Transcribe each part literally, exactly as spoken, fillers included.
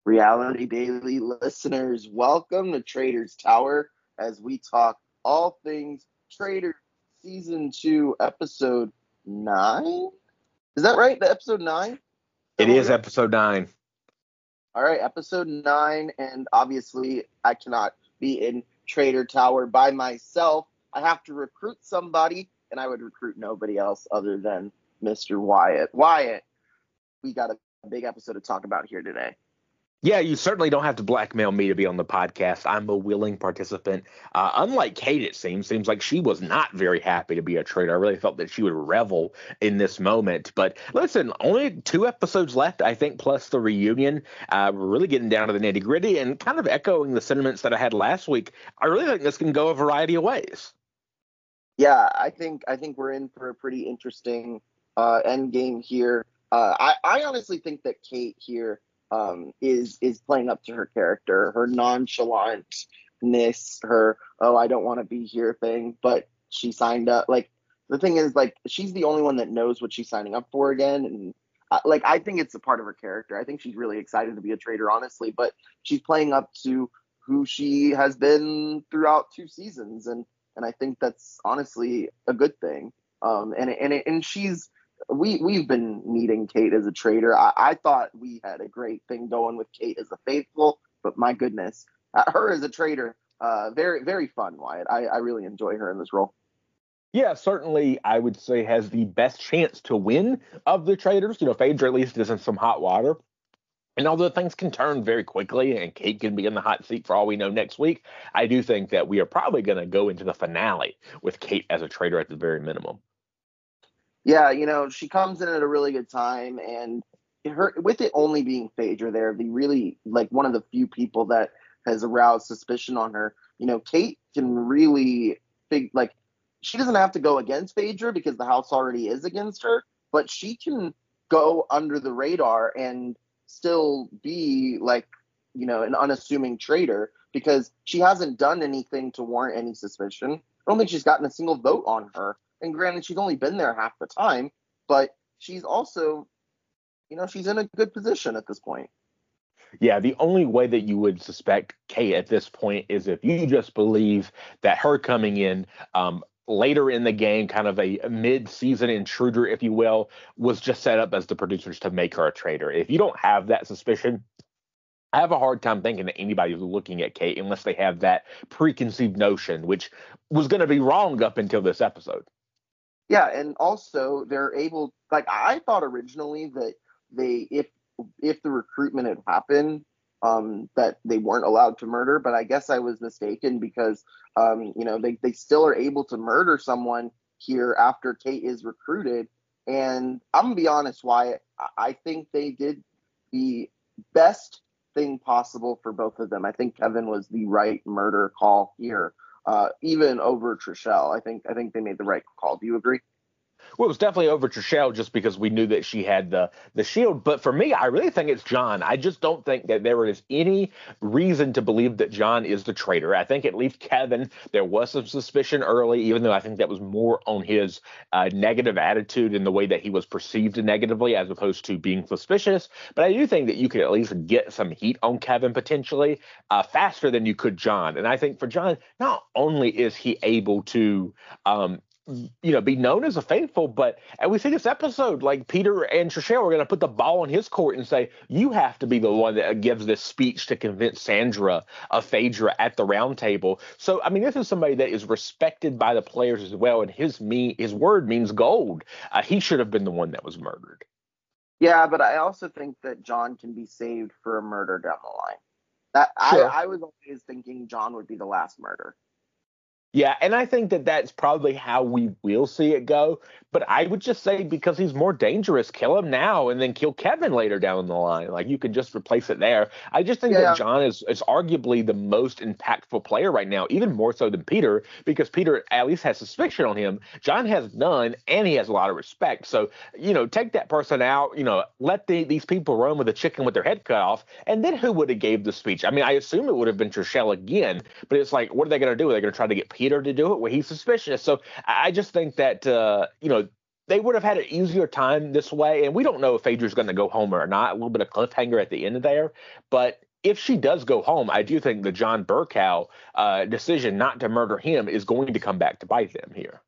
Reality Daily listeners, welcome to Traders Tower as we talk all things Traders Season two, Episode nine? Is that right? The Episode nine? Is it is Episode nine. All right, Episode nine, and obviously I cannot be in Trader Tower by myself. I have to recruit somebody, and I would recruit nobody else other than Mister Wyatt. Wyatt, we got a big episode to talk about here today. Yeah, you certainly don't have to blackmail me to be on the podcast. I'm a willing participant. Uh, unlike Kate, it seems, seems like she was not very happy to be a trader. I really felt that she would revel in this moment. But listen, only two episodes left, I think, plus the reunion. Uh, we're really getting down to the nitty gritty and kind of echoing the sentiments that I had last week. I really think this can go a variety of ways. Yeah, I think I think we're in for a pretty interesting uh, end game here. Uh, I, I honestly think that Kate here um, is is playing up to her character, her nonchalantness, her oh I don't want to be here thing, but she signed up. Like the thing is, like she's the only one that knows what she's signing up for again, and uh, like I think it's a part of her character. I think she's really excited to be a trader, honestly, but she's playing up to who she has been throughout two seasons, and and I think that's honestly a good thing. Um, and and and she's. We, we've been needing Kate as a trader. I, I thought we had a great thing going with Kate as a faithful, but my goodness, uh, her as a trader, uh, very, very fun, Wyatt. I, I really enjoy her in this role. Yeah, certainly, I would say has the best chance to win of the traders. You know, Phaedra at least is in some hot water. And although things can turn very quickly and Kate can be in the hot seat for all we know next week, I do think that we are probably going to go into the finale with Kate as a trader at the very minimum. Yeah, you know, she comes in at a really good time, and her with it only being Phaedra there, the really like one of the few people that has aroused suspicion on her. You know, Kate can really big like she doesn't have to go against Phaedra because the house already is against her, but she can go under the radar and still be like, you know, an unassuming trader because she hasn't done anything to warrant any suspicion. I don't think she's gotten a single vote on her. And granted, she's only been there half the time, but she's also, you know, she's in a good position at this point. Yeah, the only way that you would suspect Kate at this point is if you just believe that her coming in um, later in the game, kind of a mid-season intruder, if you will, was just set up as the producers to make her a trader. If you don't have that suspicion, I have a hard time thinking that anybody's looking at Kate unless they have that preconceived notion, which was going to be wrong up until this episode. Yeah, and also they're able, like I thought originally that they, if if the recruitment had happened, um, that they weren't allowed to murder, but I guess I was mistaken because, um, you know, they, they still are able to murder someone here after Kate is recruited. And I'm going to be honest, Wyatt, I think they did the best thing possible for both of them. I think Kevin was the right murder call here. Uh, even over Trishelle. I think I think they made the right call. Do you agree? Well, it was definitely over Trishelle just because we knew that she had the the shield. But for me, I really think it's John. I just don't think that there is any reason to believe that John is the traitor. I think at least Kevin, there was some suspicion early, even though I think that was more on his uh, negative attitude and the way that he was perceived negatively as opposed to being suspicious. But I do think that you could at least get some heat on Kevin potentially uh, faster than you could John. And I think for John, not only is he able to um, you know, be known as a faithful, but and we see this episode, like Peter and Trishelle are going to put the ball in his court and say, you have to be the one that gives this speech to convince Sandra of Phaedra at the round table. So, I mean, this is somebody that is respected by the players as well, and his me his word means gold. Uh, he should have been the one that was murdered. Yeah, but I also think that John can be saved for a murder down the line. That sure. I, I was always thinking John would be the last murder. Yeah, and I think that that's probably how we will see it go. But I would just say because he's more dangerous, kill him now and then kill Kevin later down the line. Like you could just replace it there. I just think yeah. that John is, is arguably the most impactful player right now, even more so than Peter, because Peter at least has suspicion on him. John has none, and he has a lot of respect. So, you know, take that person out, you know, let the, these people run with a chicken with their head cut off, and then who would have gave the speech? I mean, I assume it would have been Trishelle again, but it's like, what are they going to do? Are they going to try to get Peter to do it where he's suspicious? So I just think that, uh, you know, they would have had an easier time this way. And we don't know if Phaedra's going to go home or not. A little bit of cliffhanger at the end of there. But if she does go home, I do think the John Burkow uh, decision not to murder him is going to come back to bite them here.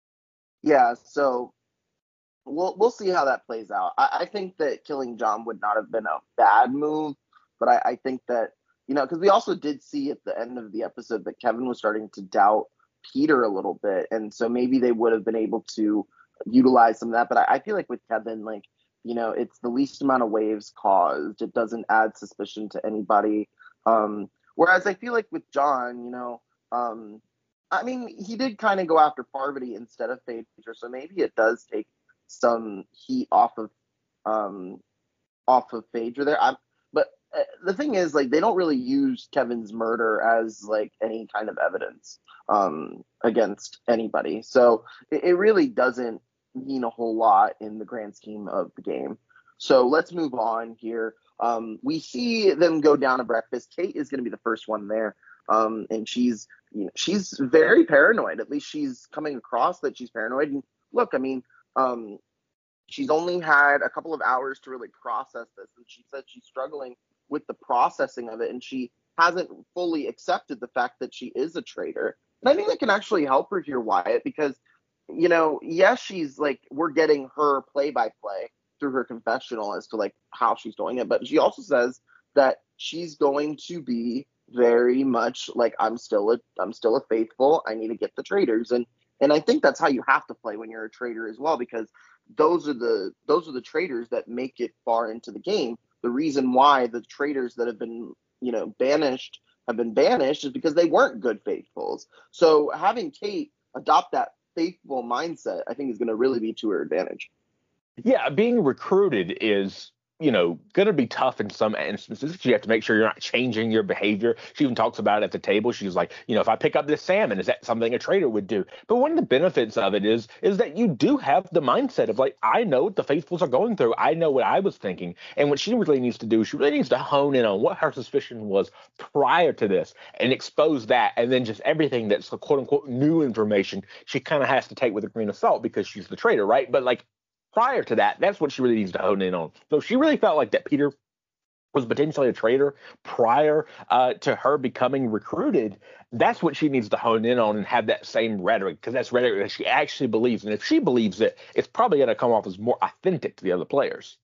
Yeah, so we'll we'll see how that plays out. I, I think that killing John would not have been a bad move, but I, I think that, you know, because we also did see at the end of the episode that Kevin was starting to doubt Peter a little bit, and so maybe they would have been able to utilize some of that. But I, I feel like with Kevin, like, you know, it's the least amount of waves caused. It doesn't add suspicion to anybody. Um, whereas I feel like with John, you know, um, I mean, he did kind of go after Parvati instead of Phaedra, so maybe it does take some heat off of um, off of Phaedra there. I'm, but uh, the thing is, like, they don't really use Kevin's murder as like any kind of evidence um, against anybody, so it, it really doesn't mean a whole lot in the grand scheme of the game. So let's move on here. Um, we see them go down to breakfast. Kate is going to be the first one there, um, and she's you know, she's very paranoid. At least she's coming across that she's paranoid. And look, I mean, um, she's only had a couple of hours to really process this, and she said she's struggling with the processing of it, and she hasn't fully accepted the fact that she is a traitor. And I think that can actually help her here, Wyatt, because, you know, yes, she's like, we're getting her play-by-play through her confessional as to like how she's doing it, but she also says that she's going to be very much like, I'm still a I'm still a faithful. I need to get the traitors, and and I think that's how you have to play when you're a traitor as well, because those are the those are the traitors that make it far into the game. The reason why the traitors that have been, you know, banished have been banished is because they weren't good faithfuls. So having Kate adopt that faithful mindset, I think, is going to really be to her advantage. Yeah, being recruited is, you know, going to be tough in some instances. You have to make sure you're not changing your behavior. She even talks about it at the table. She's like, you know, if I pick up this salmon, is that something a traitor would do? But one of the benefits of it is, is that you do have the mindset of like, I know what the faithfuls are going through. I know what I was thinking. And what she really needs to do, she really needs to hone in on what her suspicion was prior to this and expose that. And then just everything that's the quote unquote new information, she kind of has to take with a grain of salt because she's the traitor, right? But like, prior to that, that's what she really needs to hone in on. So she really felt like that Peter was potentially a traitor prior uh, to her becoming recruited. That's what she needs to hone in on and have that same rhetoric, because that's rhetoric that she actually believes. And if she believes it, it's probably going to come off as more authentic to the other players.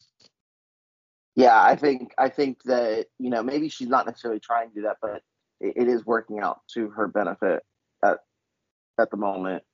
Yeah, I think I think that, you know, maybe she's not necessarily trying to do that, but it, it is working out to her benefit at at the moment.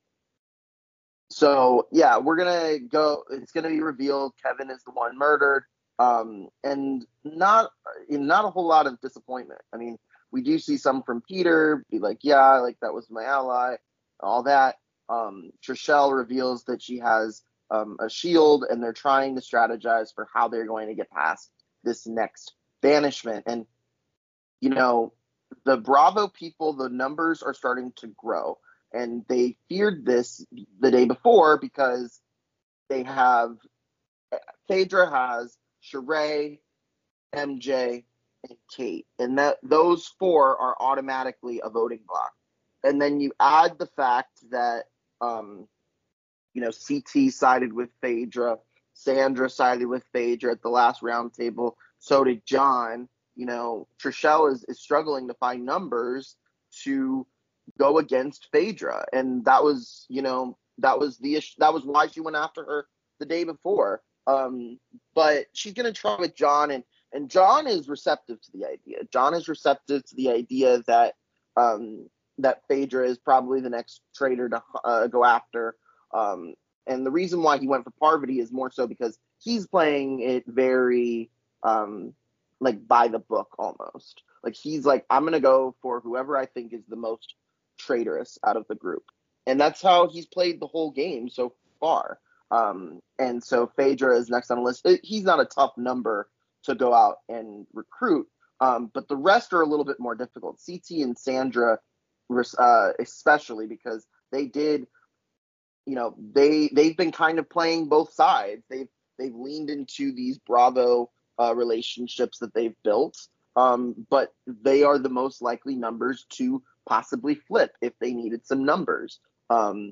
So yeah, we're gonna go. It's gonna be revealed Kevin is the one murdered, um, and not not a whole lot of disappointment. I mean, we do see some from Peter be like, yeah, like that was my ally, all that. Um, Trishelle reveals that she has um, a shield, and they're trying to strategize for how they're going to get past this next banishment. And you know, the Bravo people, the numbers are starting to grow. And they feared this the day before because they have Phaedra has Sheree, M J, and Kate, and that those four are automatically a voting block. And then you add the fact that um, you know, C T sided with Phaedra, Sandra sided with Phaedra at the last round table. So did John. You know, Trishelle is, is struggling to find numbers to go against Phaedra, and that was, you know, that was the issue. That was why she went after her the day before. Um, but she's gonna try with John, and and John is receptive to the idea. John is receptive to the idea that um, that Phaedra is probably the next traitor to uh, go after. Um, and the reason why he went for Parvati is more so because he's playing it very um, like by the book almost. Like he's like, I'm gonna go for whoever I think is the most traitorous out of the group, and that's how he's played the whole game so far. Um, and so Phaedra is next on the list. He's not a tough number to go out and recruit, um, but the rest are a little bit more difficult. C T and Sandra, uh, especially because they did, you know, they they've been kind of playing both sides. They've they've leaned into these Bravo uh, relationships that they've built, um, but they are the most likely numbers to possibly flip if they needed some numbers. Um,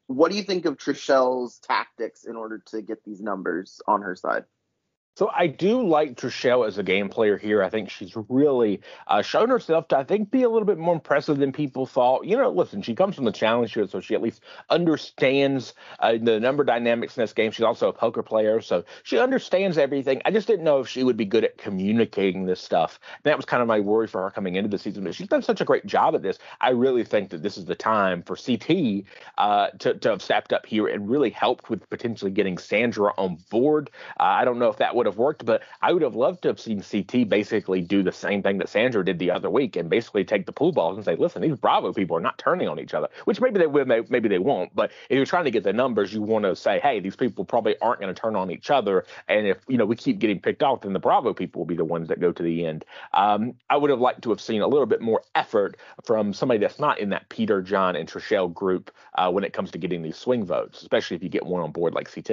what do you think of Trichelle's tactics in order to get these numbers on her side? So I do like Trishelle as a game player here. I think she's really uh, shown herself to, I think, be a little bit more impressive than people thought. You know, listen, she comes from the challenge here, so she at least understands uh, the number dynamics in this game. She's also a poker player, so she understands everything. I just didn't know if she would be good at communicating this stuff. And that was kind of my worry for her coming into the season. But she's done such a great job at this. I really think that this is the time for C T uh, to, to have stepped up here and really helped with potentially getting Sandra on board. Uh, I don't know if that would have worked, but I would have loved to have seen C T basically do the same thing that Sandra did the other week and basically take the pool balls and say, listen, these Bravo people are not turning on each other, which maybe they will, maybe they won't. But if you're trying to get the numbers, you want to say, hey, these people probably aren't going to turn on each other. And if, you know, we keep getting picked off, then the Bravo people will be the ones that go to the end. Um, I would have liked to have seen a little bit more effort from somebody that's not in that Peter, John, and Trishelle group uh, when it comes to getting these swing votes, especially if you get one on board like C T.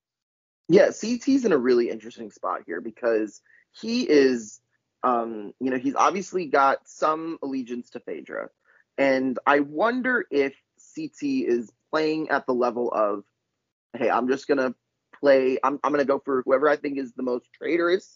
Yeah, C T's in a really interesting spot here because he is, um, you know, he's obviously got some allegiance to Phaedra. And I wonder if C T is playing at the level of, hey, I'm just going to play, I'm, I'm going to go for whoever I think is the most traitorous,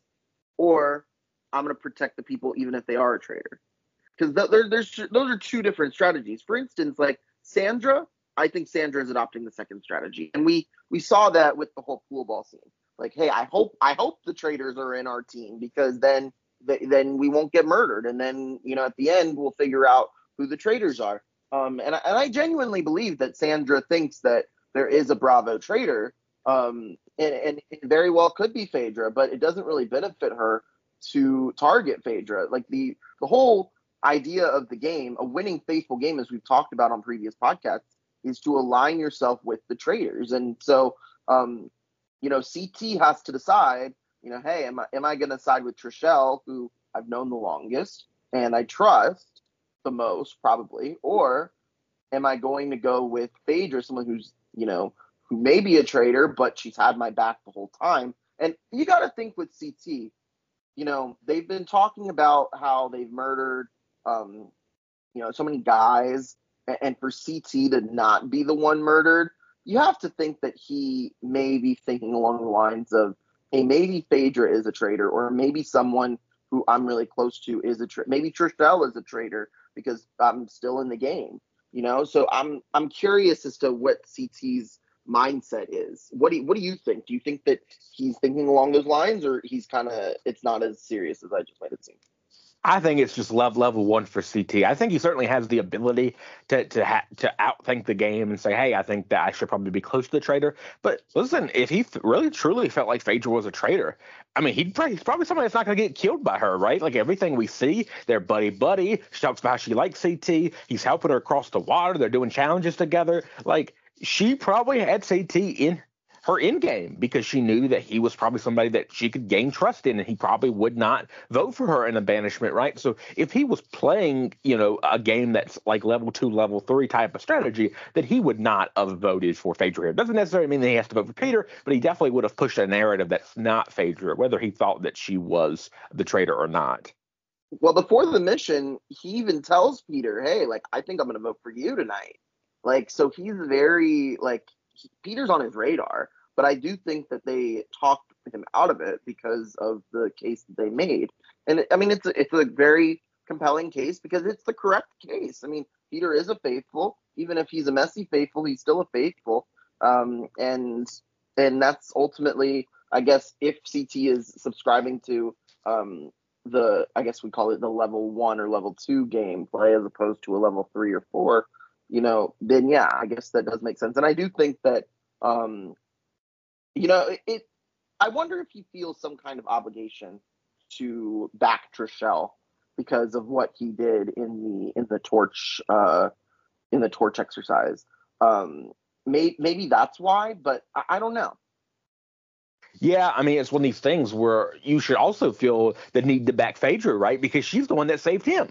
or I'm going to protect the people even if they are a traitor. Because th- there, there's those are two different strategies. For instance, like Sandra, I think Sandra is adopting the second strategy, and we we saw that with the whole pool ball scene. Like, hey, I hope I hope the traitors are in our team because then th- then we won't get murdered, and then you know at the end we'll figure out who the traitors are. Um, and I, and I genuinely believe that Sandra thinks that there is a Bravo traitor, um, and, and it very well could be Phaedra, but it doesn't really benefit her to target Phaedra. Like the the whole idea of the game, a winning faithful game, as we've talked about on previous podcasts, is to align yourself with the traitors. And so, um, you know, C T has to decide, you know, hey, am I, am I going to side with Trishelle, who I've known the longest and I trust the most probably, or am I going to go with Phaedra, someone who's, you know, who may be a traitor, but she's had my back the whole time. And you got to think with C T, you know, they've been talking about how they've murdered, um, you know, so many guys, and for C T to not be the one murdered, you have to think that he may be thinking along the lines of, hey, maybe Phaedra is a traitor, or maybe someone who I'm really close to is a traitor. Maybe Trishelle is a traitor because I'm still in the game, you know? So I'm I'm curious as to what C T's mindset is. What do you, what do you think? Do you think that he's thinking along those lines, or he's kind of, it's not as serious as I just made it seem? I think it's just level level one for C T. I think he certainly has the ability to to ha- to outthink the game and say, hey, I think that I should probably be close to the traitor. But listen, if he th- really truly felt like Phaedra was a traitor, I mean, he'd probably, he's probably somebody that's not going to get killed by her, right? Like everything we see, they're buddy buddy. She talks about how she likes C T. He's helping her across the water. They're doing challenges together. Like she probably had C T in her end game because she knew that he was probably somebody that she could gain trust in, and he probably would not vote for her in a banishment, right? So if he was playing, you know, a game that's like level two, level three type of strategy, that he would not have voted for Phaedra here. Doesn't necessarily mean that he has to vote for Peter, but he definitely would have pushed a narrative that's not Phaedra, whether he thought that she was the traitor or not. Well, before the mission, he even tells Peter, hey, like, I think I'm going to vote for you tonight. Like, so he's very, like, he, Peter's on his radar. But I do think that they talked him out of it because of the case that they made. And I mean, it's a, it's a very compelling case because it's the correct case. I mean, Peter is a faithful. Even if he's a messy faithful, he's still a faithful. Um, and and that's ultimately, I guess, if C T is subscribing to um, the, I guess we call it the level one or level two gameplay as opposed to a level three or four, you know, then yeah, I guess that does make sense. And I do think that, um, you know, it, it. I wonder if he feels some kind of obligation to back Trishelle because of what he did in the in the torch uh, in the torch exercise. Um, may, maybe that's why, but I, I don't know. Yeah, I mean, it's one of these things where you should also feel the need to back Phaedra, right? Because she's the one that saved him.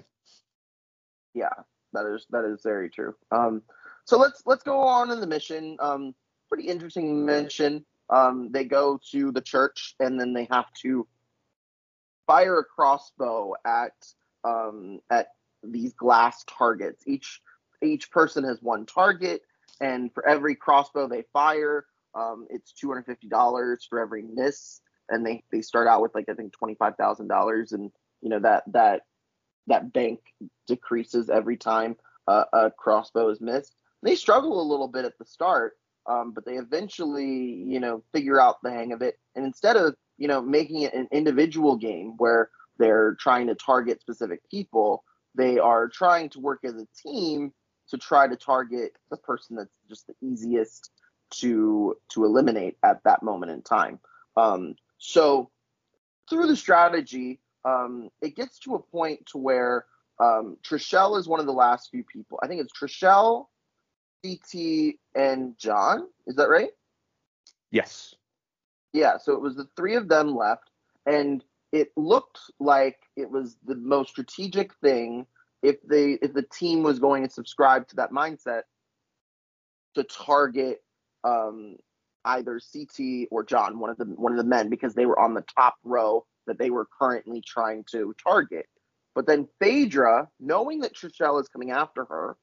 Yeah, that is that is very true. Um, so let's let's go on in the mission. Um, pretty interesting mission. Um, they go to the church and then they have to fire a crossbow at um, at these glass targets. Each each person has one target, and for every crossbow they fire, um, it's two hundred fifty dollars for every miss, and they they start out with like I think twenty-five thousand dollars, and you know that that that bank decreases every time uh, a crossbow is missed. They struggle a little bit at the start, um, but they eventually, you know, figure out the hang of it. And instead of, you know, making it an individual game where they're trying to target specific people, they are trying to work as a team to try to target the person that's just the easiest to to eliminate at that moment in time. Um, so through the strategy, um, it gets to a point to where um, Trishelle is one of the last few people. I think it's Trishelle, C T, and John. Is that right? Yes. Yeah, so it was the three of them left, and it looked like it was the most strategic thing if they if the team was going to subscribe to that mindset to target um, either C T or John, one of the one of the men, because they were on the top row that they were currently trying to target. But then Phaedra, knowing that Trishelle is coming after her,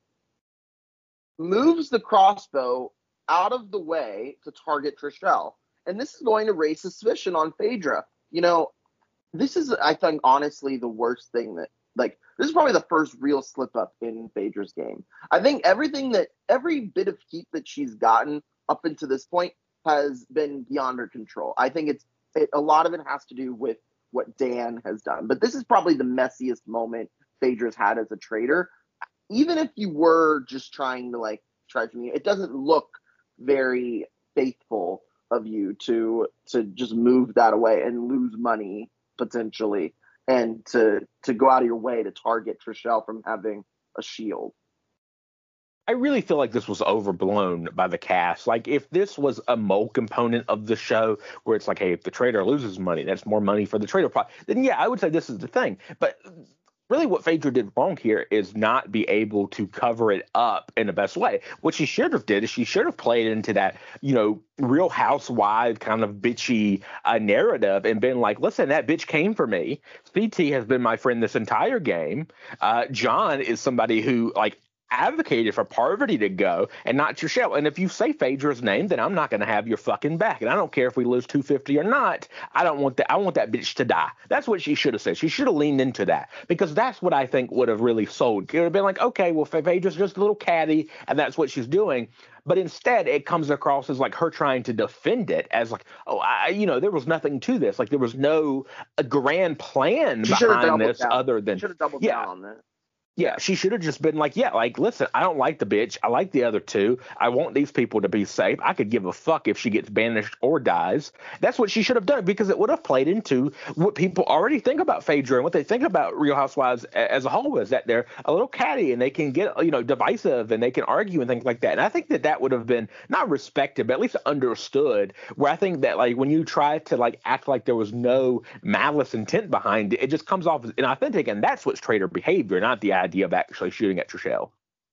moves the crossbow out of the way to target Trishelle. And this is going to raise suspicion on Phaedra. You know, this is, I think, honestly, the worst thing that, like, this is probably the first real slip up in Phaedra's game. I think everything that, every bit of heat that she's gotten up until this point has been beyond her control. I think it's, it, a lot of it has to do with what Dan has done. But this is probably the messiest moment Phaedra's had as a trader. Even if you were just trying to, like, try to, it doesn't look very faithful of you to to just move that away and lose money potentially, and to to go out of your way to target Trishelle from having a shield. I really feel like this was overblown by the cast. Like, if this was a mole component of the show where it's like, hey, if the trader loses money, that's more money for the trader, then yeah, I would say this is the thing. But really what Phaedra did wrong here is not be able to cover it up in the best way. What she should have did is she should have played into that, you know, Real Housewife kind of bitchy uh, narrative and been like, listen, that bitch came for me. C T has been my friend this entire game. Uh, John is somebody who, like, advocated for Parvati to go and not Trishelle. And if you say Phaedra's name, then I'm not going to have your fucking back. And I don't care if we lose two fifty or not. I don't want that. I want that bitch to die. That's what she should have said. She should have leaned into that, because that's what I think would have really sold. It would have been like, okay, well, Phaedra's just a little catty and that's what she's doing. But instead, it comes across as like her trying to defend it as like, oh, I, you know, there was nothing to this. Like, there was no a grand plan She behind this down. other than, should have doubled yeah. down on that. Yeah, she should have just been like, yeah, like, listen, I don't like the bitch. I like the other two. I want these people to be safe. I could give a fuck if she gets banished or dies. That's what she should have done, because it would have played into what people already think about Phaedra and what they think about Real Housewives as a whole, is that they're a little catty and they can get, you know, divisive and they can argue and things like that. And I think that that would have been not respected, but at least understood, where I think that, like, when you try to, like, act like there was no malice intent behind it, it just comes off as inauthentic. And that's what's traitor behavior, not the idea of actually shooting at Trishelle.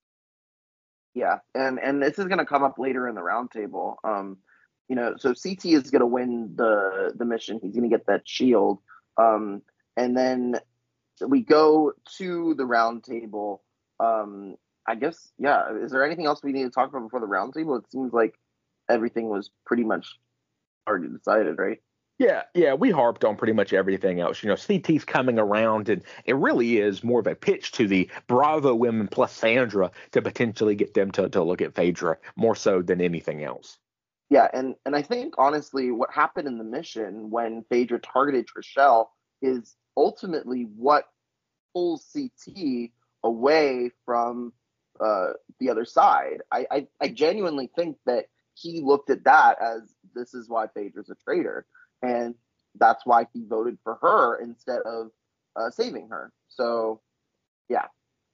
Yeah, and and this is going to come up later in the roundtable. Um, you know, so C T is going to win the the mission. He's going to get that shield. Um, and then we go to the roundtable. Um, I guess, yeah. Is there anything else we need to talk about before the roundtable? It seems like everything was pretty much already decided, right? Yeah, yeah, we harped on pretty much everything else. You know, C T's coming around, and it really is more of a pitch to the Bravo women plus Sandra to potentially get them to, to look at Phaedra more so than anything else. Yeah, and, and I think, honestly, what happened in the mission when Phaedra targeted Trishelle is ultimately what pulls C T away from uh, the other side. I, I, I genuinely think that he looked at that as, this is why Phaedra's a traitor. And that's why he voted for her instead of uh, saving her. So, yeah.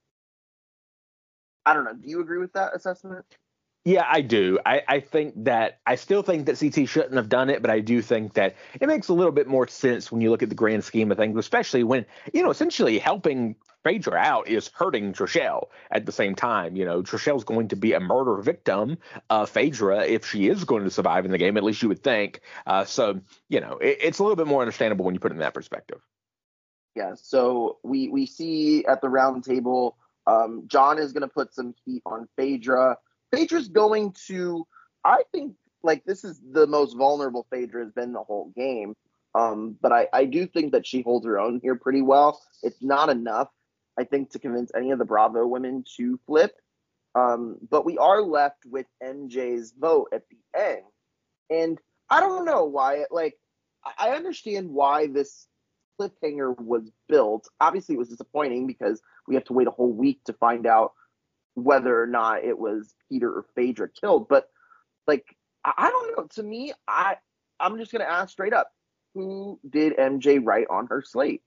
I don't know. Do you agree with that assessment? Yeah, I do. I, I think that I still think that C T shouldn't have done it, but I do think that it makes a little bit more sense when you look at the grand scheme of things, especially when, you know, essentially helping Phaedra out is hurting Trishelle at the same time. You know, Trishelle's going to be a murder victim of Phaedra if she is going to survive in the game, at least you would think. Uh, so, you know, it, it's a little bit more understandable when you put it in that perspective. Yeah, so we, we see at the round table, um, John is going to put some heat on Phaedra. Phaedra's going to, I think, like, this is the most vulnerable Phaedra has been the whole game. Um, but I, I do think that she holds her own here pretty well. It's not enough, I think, to convince any of the Bravo women to flip. Um, but we are left with M J's vote at the end. And I don't know why, it, like, I understand why this cliffhanger was built. Obviously, it was disappointing because we have to wait a whole week to find out whether or not it was Peter or Phaedra killed. But, like, I, I don't know. To me, I, I'm just going to ask straight up, who did M J write on her slate?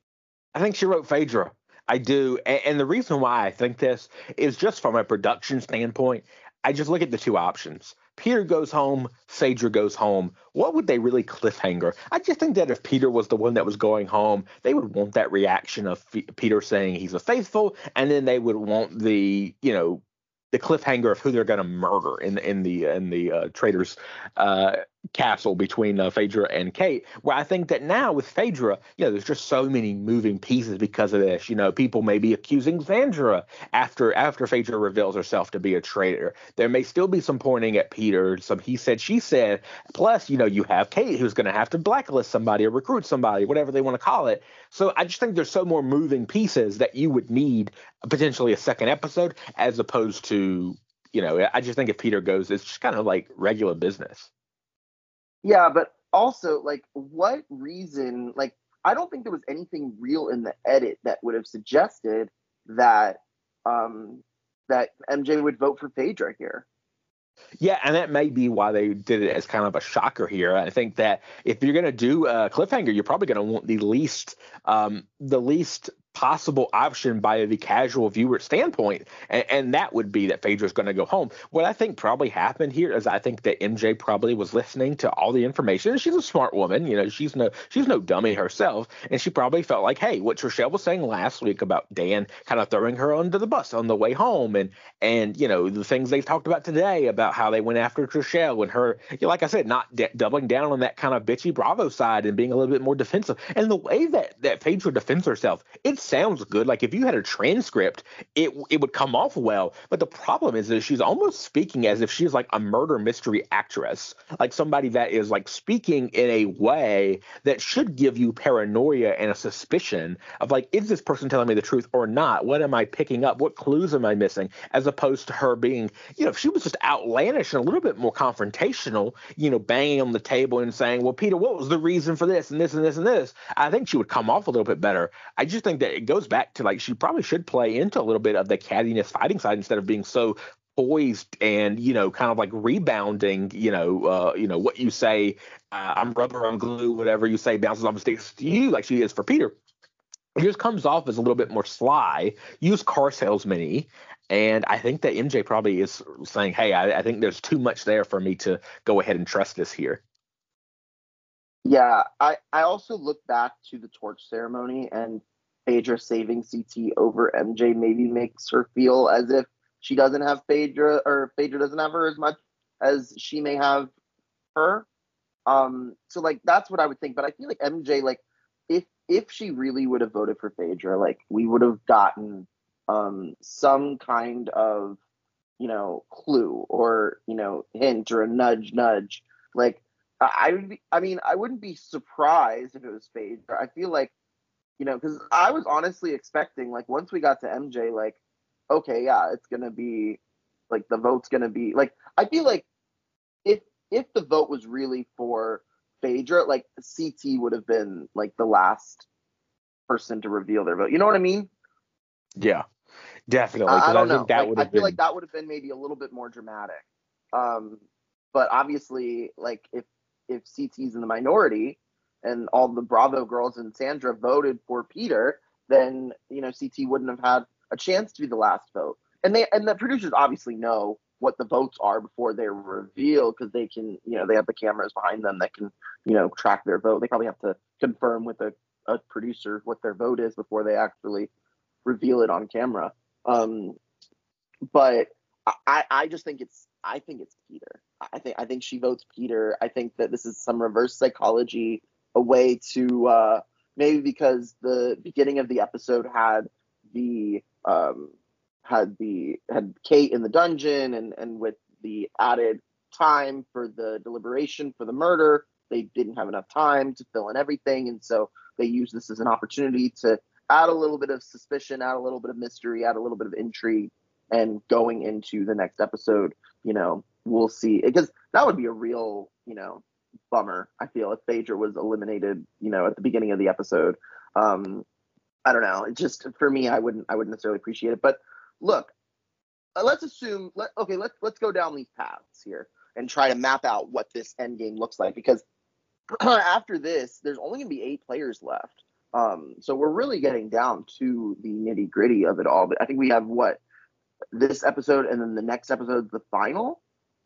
I think she wrote Phaedra. I do. And, and the reason why I think this is just from a production standpoint. I just look at the two options. Peter goes home, Phaedra goes home. What would they really cliffhanger? I just think that if Peter was the one that was going home, they would want that reaction of F- Peter saying he's a faithful, and then they would want the, you know, the cliffhanger of who they're going to murder in in the in the uh, traitors uh, castle between uh, Phaedra and Kate. Where I think that now with Phaedra, you know, there's just so many moving pieces because of this. You know, people may be accusing Sandra after after Phaedra reveals herself to be a traitor. There may still be some pointing at Peter, some he said, she said. Plus, you know, you have Kate who's going to have to blacklist somebody or recruit somebody, whatever they want to call it. So I just think there's so more moving pieces that you would need potentially a second episode as opposed to, you know, I just think if Peter goes, it's just kind of like regular business. Yeah, but also, like, what reason, like, I don't think there was anything real in the edit that would have suggested that um, that M J would vote for Phaedra here. Yeah, and that may be why they did it as kind of a shocker here. I think that if you're going to do a cliffhanger, you're probably going to want the least, um, the least possible option by the casual viewer standpoint, and, and that would be that Phaedra's going to go home. What I think probably happened here is I think that M J probably was listening to all the information. She's a smart woman, you know, she's no she's no dummy herself, and she probably felt like, hey, what Trishelle was saying last week about Dan kind of throwing her under the bus on the way home, and and you know the things they talked about today about how they went after Trishelle and her, you know, like I said, not d- doubling down on that kind of bitchy Bravo side and being a little bit more defensive. And the way that that Phaedra defends herself, it's sounds good. Like if you had a transcript, it it would come off well. But the problem is that she's almost speaking as if she's like a murder mystery actress, like somebody that is like speaking in a way that should give you paranoia and a suspicion of like, is this person telling me the truth or not? What am I picking up? What clues am I missing? As opposed to her being, you know, if she was just outlandish and a little bit more confrontational, you know, banging on the table and saying, well, Peter, what was the reason for this and this and this and this? I think she would come off a little bit better. I just think that it goes back to like she probably should play into a little bit of the cattiness fighting side instead of being so poised and, you know, kind of like rebounding, you know, uh, you know, what you say, uh, I'm rubber, I'm glue, whatever you say bounces off and sticks to you like she is for Peter. It just comes off as a little bit more sly, used car salesman-y. And I think that M J probably is saying, hey, I, I think there's too much there for me to go ahead and trust this here. Yeah, I, I also look back to the torch ceremony, and Phaedra saving C T over M J maybe makes her feel as if she doesn't have Phaedra, or Phaedra doesn't have her as much as she may have her. Um, so like that's what I would think. But I feel like M J, like if if she really would have voted for Phaedra, like we would have gotten um some kind of, you know, clue or, you know, hint or a nudge nudge. Like I, I would be, I mean, I wouldn't be surprised if it was Phaedra. I feel like, you know, because I was honestly expecting, like, once we got to M J, like, okay, yeah, it's gonna be, like, the vote's gonna be, like, I feel like if if the vote was really for Phaedra, like, C T would have been, like, the last person to reveal their vote. You know what I mean? Yeah, definitely. I, I Because I don't think know. that Like, would I have feel like been, that would have been maybe a little bit more dramatic. Um, but obviously, like, if if C T's in the minority and all the Bravo girls and Sandra voted for Peter, then, you know, C T wouldn't have had a chance to be the last vote. And they and the producers obviously know what the votes are before they're revealed, because they can, you know, they have the cameras behind them that can, you know, track their vote. They probably have to confirm with a, a producer what their vote is before they actually reveal it on camera. Um, but I, I just think it's I think it's Peter. I think I think she votes Peter. I think that this is some reverse psychology, a way to uh, maybe because the beginning of the episode had the um, had the had Kate in the dungeon, and and with the added time for the deliberation for the murder, they didn't have enough time to fill in everything, and so they used this as an opportunity to add a little bit of suspicion, add a little bit of mystery, add a little bit of intrigue, and going into the next episode, you know, we'll see, because that would be a real, you know, bummer, I feel, if Phaedra was eliminated, you know, at the beginning of the episode. Um, I don't know. It just, for me, I wouldn't, I wouldn't necessarily appreciate it. But look, uh, let's assume, let, okay, let's let's go down these paths here and try to map out what this end game looks like, because after this, there's only going to be eight players left. Um, so we're really getting down to the nitty gritty of it all. But I think we have what, this episode, and then the next episode's the final.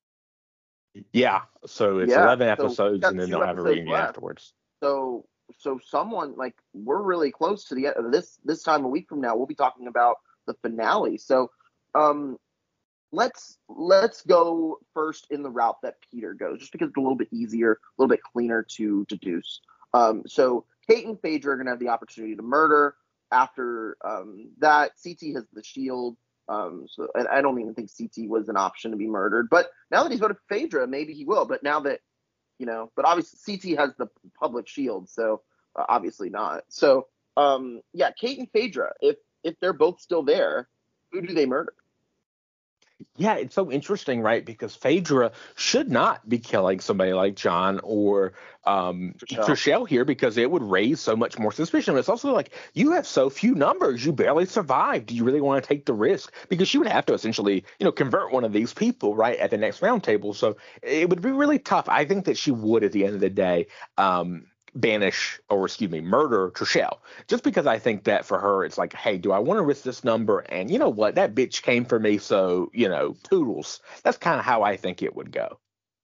Yeah, so it's Yeah, eleven so episodes, and then two they'll have a episodes reunion left. afterwards. So, so someone, like, we're really close to the end. This this time a week from now, we'll be talking about the finale. So, um, let's let's go first in the route that Peter goes, just because it's a little bit easier, a little bit cleaner to deduce. Um, so Kate and Phaedra are going to have the opportunity to murder. After um, that, C T has the shield. Um, so and I don't even think C T was an option to be murdered. But now that he's voted Phaedra, maybe he will. But now that, you know, but obviously C T has the public shield, so uh, obviously not. So um, yeah, Kate and Phaedra, if if they're both still there, who do they murder? Yeah, it's so interesting, right? Because Phaedra should not be killing somebody like John or um, Trishelle. Trishelle here, because it would raise so much more suspicion. But it's also like, you have so few numbers, you barely survived. Do you really want to take the risk? Because she would have to essentially, you know, convert one of these people, right, at the next round table. So it would be really tough. I think that she would, at the end of the day, um, banish or excuse me murder Trishelle, just because I think that for her it's like, hey, do I want to risk this number? And you know what, that bitch came for me, so you know, toodles. That's kind of how I think it would go.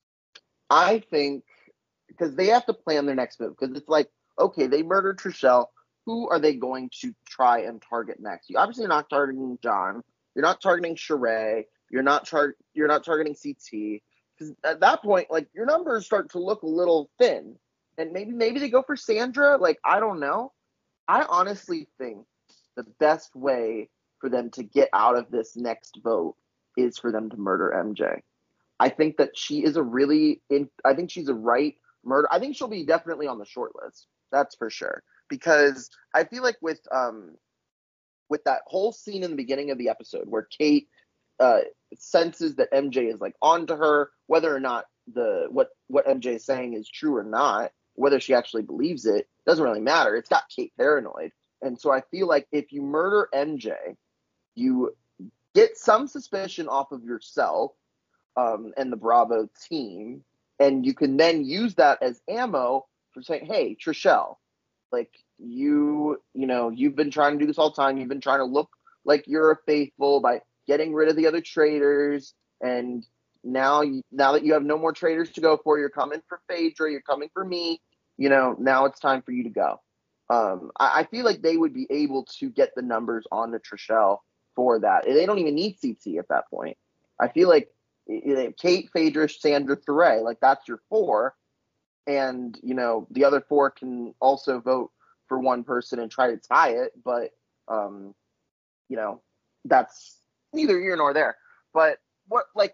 I think because they have to plan their next move, because it's like, okay, they murdered Trishelle, who are they going to try and target next? You obviously not targeting John, you're not targeting Sheree, you're not char- you're not targeting C T, because at that point, like, your numbers start to look a little thin. And maybe maybe they go for Sandra. Like, I don't know. I honestly think the best way for them to get out of this next vote is for them to murder M J. I think that she is a really in, I think she's a right murder. I think she'll be definitely on the short list. That's for sure. Because I feel like with um with that whole scene in the beginning of the episode where Kate uh, senses that M J is like onto her, whether or not the what what M J is saying is true or not, whether she actually believes it, doesn't really matter. It's got Kate paranoid. And so I feel like if you murder M J, you get some suspicion off of yourself um, and the Bravo team, and you can then use that as ammo for saying, hey, Trishelle, like, you, you know, you've been trying to do this all the time. You've been trying to look like you're a faithful by getting rid of the other traitors, and now, now that you have no more traitors to go for, you're coming for Phaedra, you're coming for me. You know, now it's time for you to go. Um, I, I feel like they would be able to get the numbers on the Trishelle for that. They don't even need C T at that point. I feel like you know, Kate, Phaedra, Sandra, Thuray, like, that's your four. And, you know, the other four can also vote for one person and try to tie it. But, um, you know, that's neither here nor there. But what, like,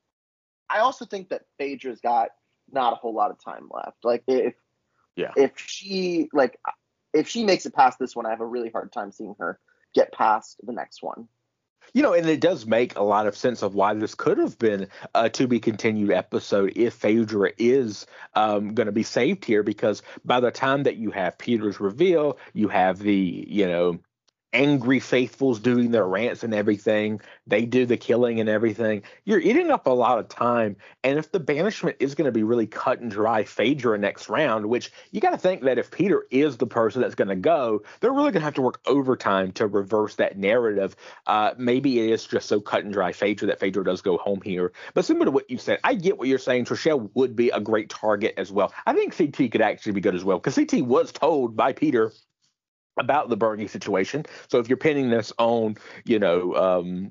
I also think that Phaedra's got not a whole lot of time left. Like, if Yeah. if she like if she makes it past this one, I have a really hard time seeing her get past the next one. You know, and it does make a lot of sense of why this could have been a to be continued episode if Phaedra is um, going to be saved here, because by the time that you have Peter's reveal, you have the, you know, angry faithfuls doing their rants and everything, they do the killing and everything, you're eating up a lot of time. And if the banishment is going to be really cut and dry Phaedra next round, which you got to think that if Peter is the person that's going to go, they're really going to have to work overtime to reverse that narrative. Uh, maybe it is just so cut and dry Phaedra that Phaedra does go home here. But similar to what you said, I get what you're saying. Trishelle would be a great target as well. I think C T could actually be good as well, because C T was told by Peter about the Bernie situation. So if you're pinning this on, you know, um,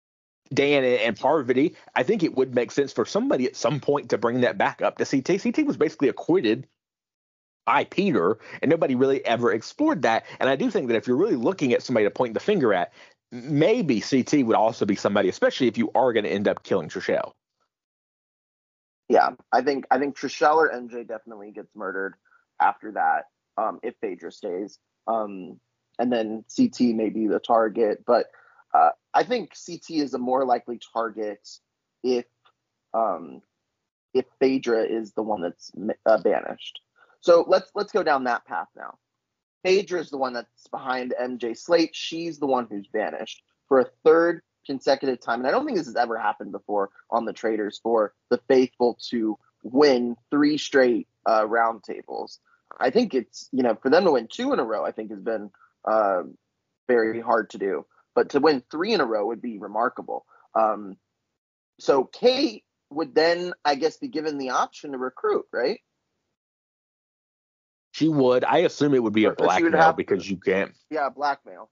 Dan and Parvati, I think it would make sense for somebody at some point to bring that back up to C T. C T was basically acquitted by Peter, and nobody really ever explored that. And I do think that if you're really looking at somebody to point the finger at, maybe C T would also be somebody, especially if you are going to end up killing Trishelle. Yeah, I think I think Trishelle or M J definitely gets murdered after that, um, if Phaedra stays. Um, and then C T may be the target, but uh, I think C T is a more likely target if um, if Phaedra is the one that's uh, banished. So let's let's go down that path now. Phaedra is the one that's behind M J Slate. She's the one who's banished for a third consecutive time. And I don't think this has ever happened before on the Traitors for the faithful to win three straight uh, roundtables. I think it's, you know, for them to win two in a row, I think has been uh, very hard to do. But to win three in a row would be remarkable. Um, so Kate would then, I guess, be given the option to recruit, right? She would. I assume it would be a blackmail because you can't. Yeah, blackmail.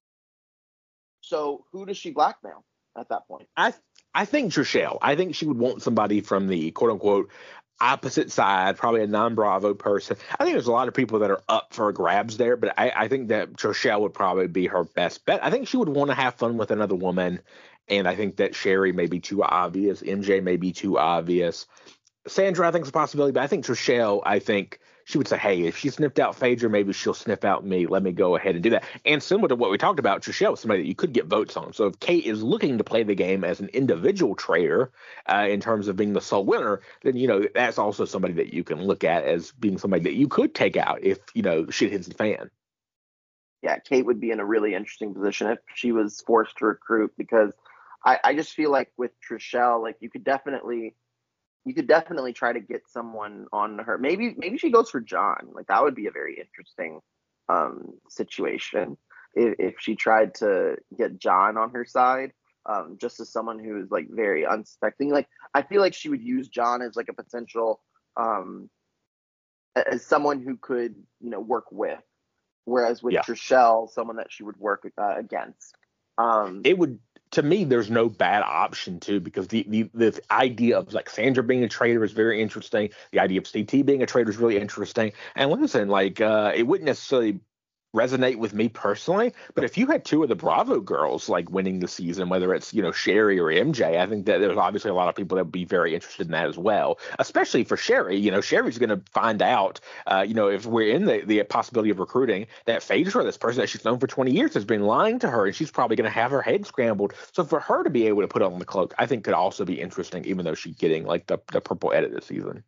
So who does she blackmail at that point? I I think Trishelle. I think she would want somebody from the quote unquote opposite side, probably a non-Bravo person. I think there's a lot of people that are up for grabs there, but I, I think that Trishelle would probably be her best bet. I think she would want to have fun with another woman, and I think that Sherry may be too obvious. M J may be too obvious. Sandra, I think, is a possibility, but I think Trishelle, I think she would say, hey, if she sniffed out Phaedra, maybe she'll sniff out me. Let me go ahead and do that. And similar to what we talked about, Trishelle is somebody that you could get votes on. So if Kate is looking to play the game as an individual traitor uh, in terms of being the sole winner, then, you know, that's also somebody that you can look at as being somebody that you could take out if, you know, shit hits the fan. Yeah, Kate would be in a really interesting position if she was forced to recruit, because I, I just feel like with Trishelle, like you could definitely – you could definitely try to get someone on her. Maybe maybe she goes for John. Like that would be a very interesting um, situation if, if she tried to get John on her side, um, just as someone who is like very unsuspecting. Like I feel like she would use John as like a potential um, as someone who could, you know, work with. Whereas with Yeah. Trishelle, someone that she would work uh, against. Um, it would. To me, there's no bad option too, because the, the the idea of like Sandra being a traitor is very interesting. The idea of C T being a traitor is really interesting. And listen, like uh, it wouldn't necessarily resonate with me personally, but if you had two of the Bravo girls like winning the season, whether it's, you know, Sherry or M J, I think that there's obviously a lot of people that would be very interested in that as well, especially for Sherry. You know, Sherry's going to find out, uh, you know, if we're in the, the possibility of recruiting, that Phaedra, this person that she's known for twenty years, has been lying to her, and she's probably going to have her head scrambled. So for her to be able to put on the cloak, I think could also be interesting, even though she's getting like the, the purple edit this season.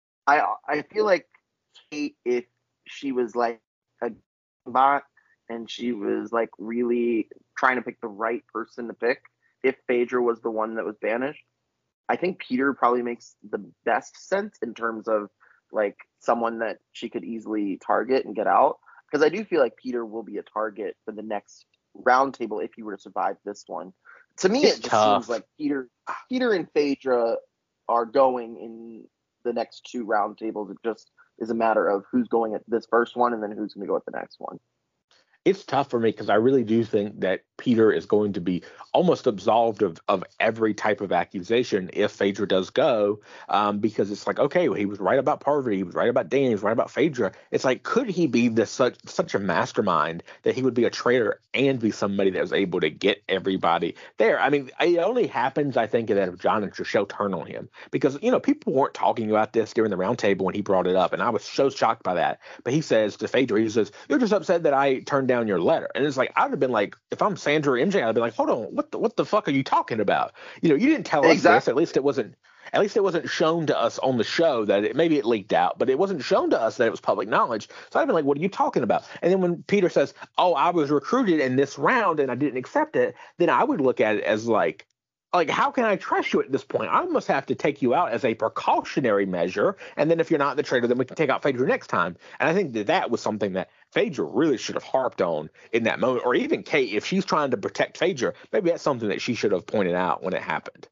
I I feel like Kate, if she was like a bot and she was like really trying to pick the right person to pick, if Phaedra was the one that was banished, I think Peter probably makes the best sense in terms of like someone that she could easily target and get out, because I do feel like Peter will be a target for the next roundtable if he were to survive this one. To me, It's it just tough. seems like Peter Peter and Phaedra are going in the next two roundtables. It just is a matter of who's going at this first one and then who's going to go at the next one. It's tough for me because I really do think that Peter is going to be almost absolved of, of every type of accusation if Phaedra does go, um, because it's like, okay, well, he was right about Parvati, he was right about Danny, he was right about Phaedra. It's like, could he be this such such a mastermind that he would be a traitor and be somebody that was able to get everybody there? I mean, it only happens, I think, that if John and Trishelle turn on him, because, you know, people weren't talking about this during the roundtable when he brought it up, and I was so shocked by that. But he says to Phaedra, he says, "You're just upset that I turned down your letter." And it's like, I'd have been like, if I'm Sandra or M J, I'd be like, hold on, what the what the fuck are you talking about? You know, you didn't tell us Exactly. this. At least it wasn't at least it wasn't shown to us on the show that it maybe it leaked out, but it wasn't shown to us that it was public knowledge. So I'd have been like, what are you talking about? And then when Peter says, oh, I was recruited in this round and I didn't accept it, then I would look at it as like, like, how can I trust you at this point? I must have to take you out as a precautionary measure. And then if you're not the traitor, then we can take out Phaedra next time. And I think that that was something that Phaedra really should have harped on in that moment. Or even Kate, if she's trying to protect Phaedra, maybe that's something that she should have pointed out when it happened.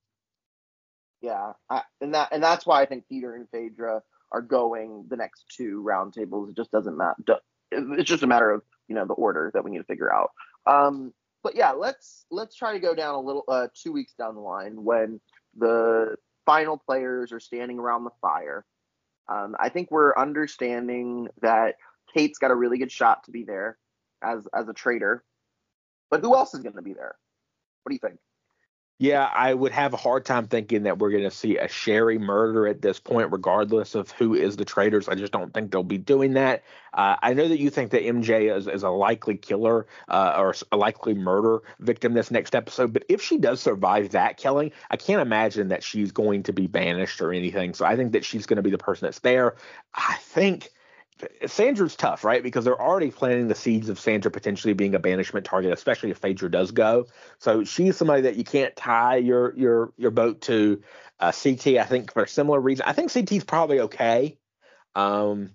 Yeah, I, and that and that's why I think Peter and Phaedra are going the next two roundtables. It just doesn't matter. It's just a matter of, you know, the order that we need to figure out. Um, but yeah, let's let's try to go down a little uh, two weeks down the line when the final players are standing around the fire. Um, I think we're understanding that Kate's got a really good shot to be there as as a traitor, But who else is going to be there? What do you think? Yeah, I would have a hard time thinking that we're going to see a Sherry murder at this point, regardless of who is the traitors. I just don't think they'll be doing that. Uh, I know that you think that M J is, is a likely killer uh, or a likely murder victim this next episode, but if she does survive that killing, I can't imagine that she's going to be banished or anything. So I think that she's going to be the person that's there. I think Sandra's tough, right? Because they're already planting the seeds of Sandra potentially being a banishment target, especially if Phaedra does go. So she's somebody that you can't tie your your your boat to. Uh, C T, I think, for a similar reason. I think C T's probably okay. Um,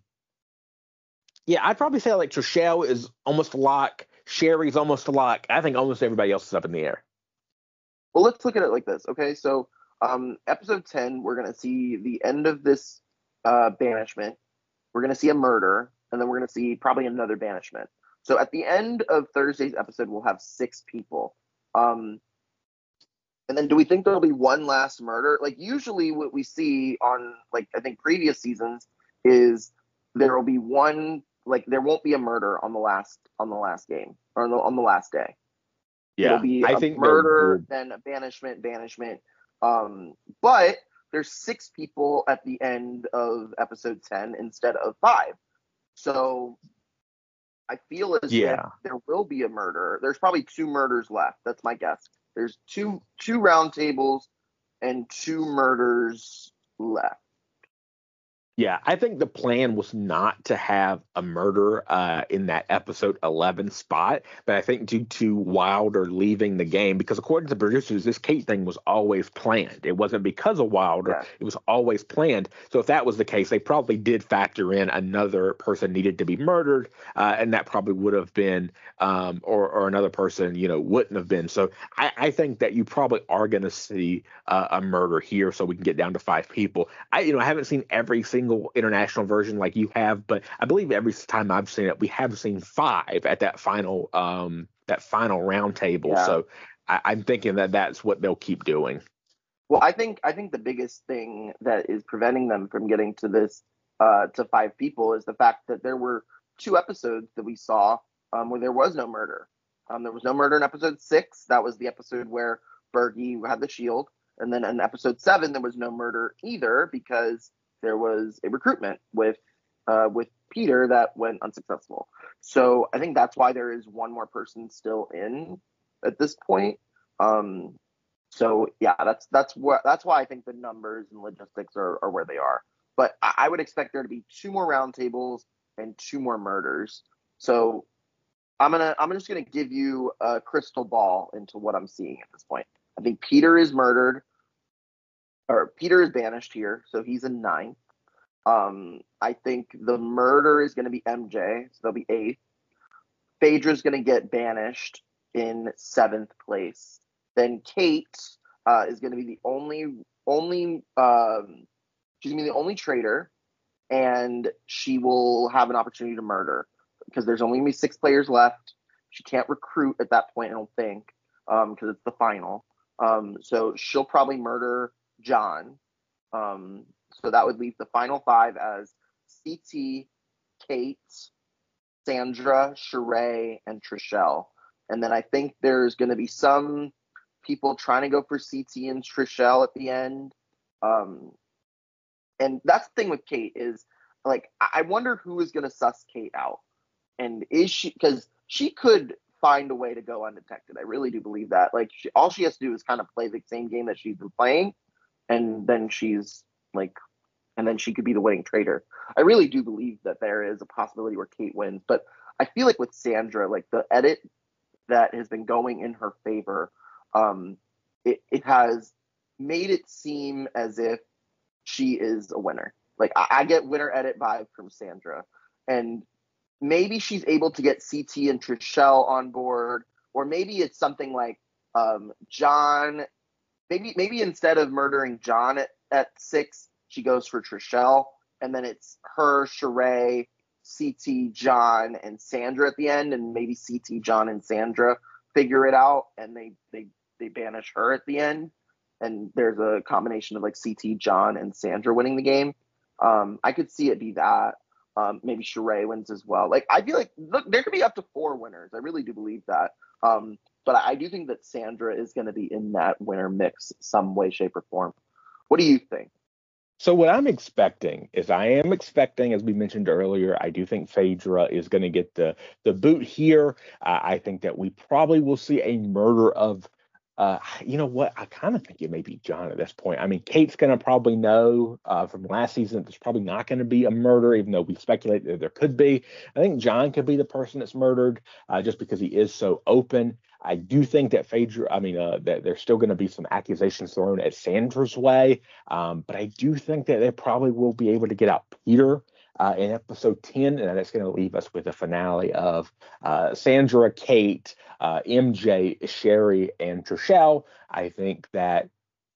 yeah, I'd probably say like Trishelle is almost a lock. Sherry's almost a lock. I think almost everybody else is up in the air. Well, let's look at it like this, okay? So, um, episode ten, we're going to see the end of this uh, banishment. We're going to see a murder, and then we're going to see probably another banishment. So at the end of Thursday's episode, we'll have six people. Um, and then do we think there'll be one last murder? Like usually what we see on, like, I think previous seasons is there will be one, like there won't be a murder on the last on the last game or on the, on the last day. Yeah, It'll be I a think murder, then a banishment, banishment. Um, but there's six people at the end of episode ten instead of five. So I feel as yeah. if there will be a murder. There's probably two murders left. That's my guess. There's two two round tables and two murders left. Yeah, I think the plan was not to have a murder uh, in that episode eleven spot, but I think due to Wilder leaving the game, because according to the producers, this Kate thing was always planned. It wasn't because of Wilder; Yeah. it was always planned. So if that was the case, they probably did factor in another person needed to be murdered, uh, and that probably would have been, um, or or another person, you know, wouldn't have been. So I, I think that you probably are going to see uh, a murder here, so we can get down to five people. I, you know, I haven't seen every single international version like you have, but I believe every time I've seen it, we have seen five at that final um that final round table. Yeah. So I, I'm thinking that that's what they'll keep doing. Well, I think I think the biggest thing that is preventing them from getting to this uh, to five people is the fact that there were two episodes that we saw um, where there was no murder. Um, there was no murder in episode six. That was the episode where Bergie had the shield, and then in episode seven there was no murder either because there was a recruitment with uh, with Peter that went unsuccessful. So I think that's why there is one more person still in at this point. Um, so yeah, that's that's what that's why I think the numbers and logistics are, are where they are. But I, I would expect there to be two more roundtables and two more murders. So I'm gonna I'm just gonna give you a crystal ball into what I'm seeing at this point. I think Peter is murdered. Or Peter is banished here, so he's in ninth. Um, I think the murder is going to be M J, so they'll be eighth. Phaedra's going to get banished in seventh place. Then Kate uh, is going to be the only only um, she's going to be the only traitor, and she will have an opportunity to murder because there's only going to be six players left. She can't recruit at that point, I don't think, because um, it's the final. Um, so she'll probably murder John. Um, so that would leave the final five as C T, Kate, Sandra, Sheree, and Trishelle. And then I think there's going to be some people trying to go for C T and Trishelle at the end. Um, and that's the thing with Kate is, like, I wonder who is going to suss Kate out. And is she, because she could find a way to go undetected. I really do believe that. Like, she, all she has to do is kind of play the same game that she's been playing. And then she's like, and then she could be the winning traitor. I really do believe that there is a possibility where Kate wins. But I feel like with Sandra, like the edit that has been going in her favor, um, it, it has made it seem as if she is a winner. Like I, I get winner edit vibe from Sandra. And maybe she's able to get C T and Trishelle on board, or maybe it's something like um, John. Maybe maybe instead of murdering John at, at six, she goes for Trishelle, and then it's her, Sheree, C T, John, and Sandra at the end, and maybe C T, John, and Sandra figure it out, and they they they banish her at the end, and there's a combination of like C T, John, and Sandra winning the game. Um, I could see it be that. Um, maybe Sheree wins as well. Like I feel like look, there could be up to four winners. I really do believe that. Um, but I do think that Sandra is going to be in that winner mix some way, shape, or form. What do you think? So what I'm expecting is I am expecting, as we mentioned earlier, I do think Phaedra is going to get the the boot here. Uh, I think that we probably will see a murder of, uh, you know what? I kind of think it may be John at this point. I mean, Kate's going to probably know uh, from last season there's probably not going to be a murder, even though we speculate that there could be. I think John could be the person that's murdered, uh, just because he is so open. I do think that Phaedra, I mean, uh, that there's still going to be some accusations thrown at Sandra's way. Um, but I do think that they probably will be able to get out Peter uh, in episode ten, and that's going to leave us with a finale of uh, Sandra, Kate, uh, M J, Sherry, and Trishelle. I think that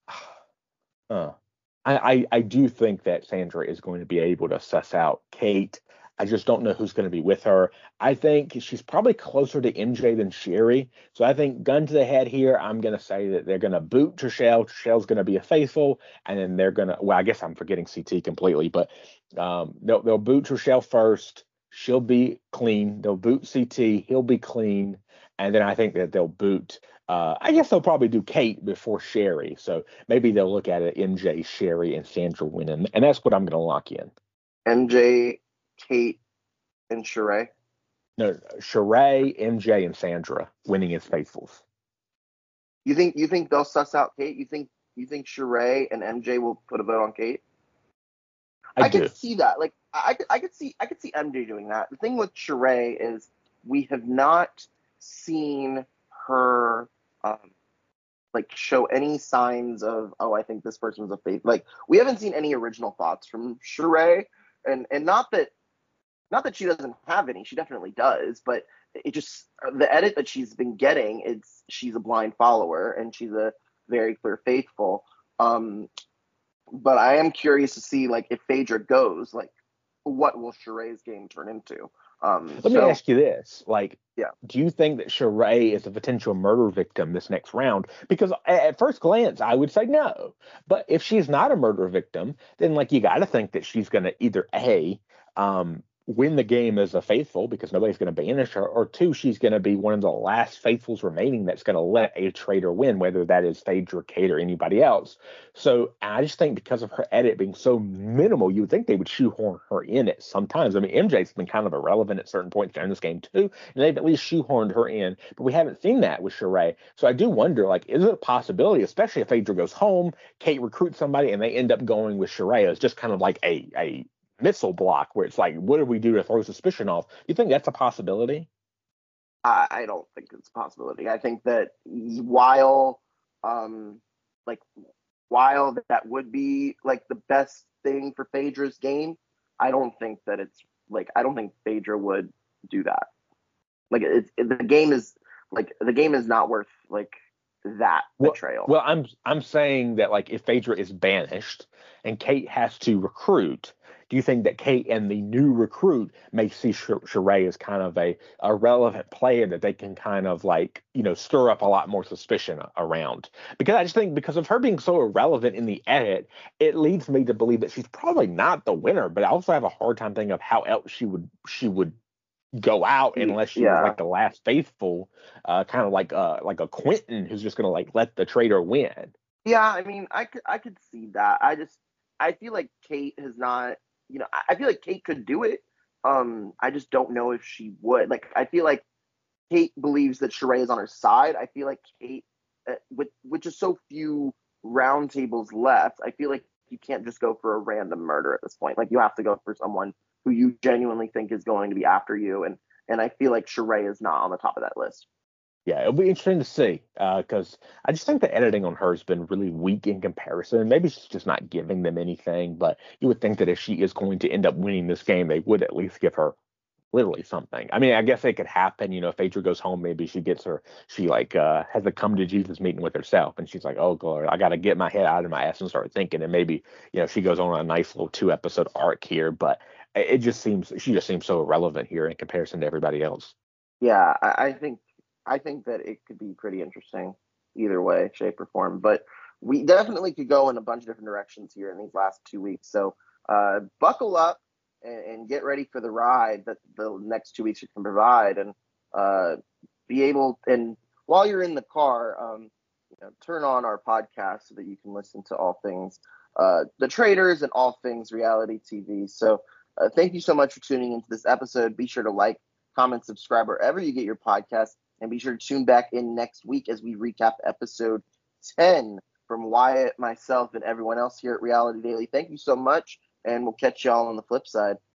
uh, I, I I do think that Sandra is going to be able to suss out Kate. I just don't know who's going to be with her. I think she's probably closer to M J than Sherry. So I think gun to the head here, I'm going to say that they're going to boot Trishelle. Trishelle's going to be a faithful, and then they're going to, well, I guess I'm forgetting C T completely, but um, they'll, they'll boot Trishelle first. She'll be clean. They'll boot C T. He'll be clean. And then I think that they'll boot, uh, I guess they'll probably do Kate before Sherry. So maybe they'll look at it M J, Sherry, and Sandra winning. And that's what I'm going to lock in. M J, Kate, and Sheree? No, Sheree, M J, and Sandra winning as faithfuls. You think you think they'll suss out Kate? You think you think Sheree and M J will put a vote on Kate? I, I do. could see that. Like I, I could see I could see M J doing that. The thing with Sheree is we have not seen her um, like show any signs of, oh, I think this person's a faith. Like we haven't seen any original thoughts from Sheree, and and not that not that she doesn't have any, she definitely does, but it just the edit that she's been getting, it's she's a blind follower and she's a very clear faithful. Um, but I am curious to see like if Phaedra goes, like what will Sheree's game turn into? Um, Let so, me ask you this: like, yeah. do you think that Sheree is a potential murder victim this next round? Because at first glance, I would say no. But if she's not a murder victim, then like you got to think that she's going to either a um, win the game as a faithful because nobody's going to banish her, or two, she's going to be one of the last faithfuls remaining that's going to let a traitor win, whether that is Phaedra, Kate, or anybody else. So I just think because of her edit being so minimal, you would think they would shoehorn her in it sometimes. I mean, M J's been kind of irrelevant at certain points during this game too, and they've at least shoehorned her in, but we haven't seen that with Sheree. So I do wonder, like, is it a possibility, especially if Phaedra goes home, Kate recruits somebody, and they end up going with Sheree as just kind of like a a missile block where it's like, what do we do to throw suspicion off? You think that's a possibility? I, I don't think it's a possibility. I think that while, um, like, while that would be like the best thing for Phaedra's game, I don't think that it's like I don't think Phaedra would do that. Like, it's it, the game is like the game is not worth like that betrayal. Well, well, I'm I'm saying that like if Phaedra is banished and Kate has to recruit, do you think that Kate and the new recruit may see Sh- Sheree as kind of a, a relevant player that they can kind of like, you know, stir up a lot more suspicion around? Because I just think because of her being so irrelevant in the edit, it leads me to believe that she's probably not the winner. But I also have a hard time thinking of how else she would she would go out unless she yeah. was like the last faithful, uh, kind of like uh like a Quentin who's just gonna like let the traitor win. Yeah, I mean, I could I could see that. I just I feel like Kate has not, you know, I, I feel like Kate could do it. Um, I just don't know if she would. Like, I feel like Kate believes that Sheree is on her side. I feel like Kate, uh, with with just so few round tables left, I feel like you can't just go for a random murder at this point. Like, you have to go for someone who you genuinely think is going to be after you, and and I feel like Sheree is not on the top of that list. Yeah, it'll be interesting to see because uh, I just think the editing on her has been really weak in comparison. Maybe she's just not giving them anything, but you would think that if she is going to end up winning this game, they would at least give her literally something. I mean, I guess it could happen, you know, if Phaedra goes home, maybe she gets her, she like uh, has a come to Jesus meeting with herself, and she's like, oh, Lord, I got to get my head out of my ass and start thinking, and maybe, you know, she goes on a nice little two episode arc here, but it just seems, she just seems so irrelevant here in comparison to everybody else. Yeah, I, I think I think that it could be pretty interesting either way, shape, or form. But we definitely could go in a bunch of different directions here in these last two weeks. So uh, buckle up and, and get ready for the ride that the next two weeks can provide, and uh, be able. And while you're in the car, um, you know, turn on our podcast so that you can listen to all things uh, The Traitors and all things reality T V. So uh, thank you so much for tuning into this episode. Be sure to like, comment, subscribe wherever you get your podcast, and be sure to tune back in next week as we recap episode ten. From Wyatt, myself, and everyone else here at Reality Daily, thank you so much, and we'll catch y'all on the flip side.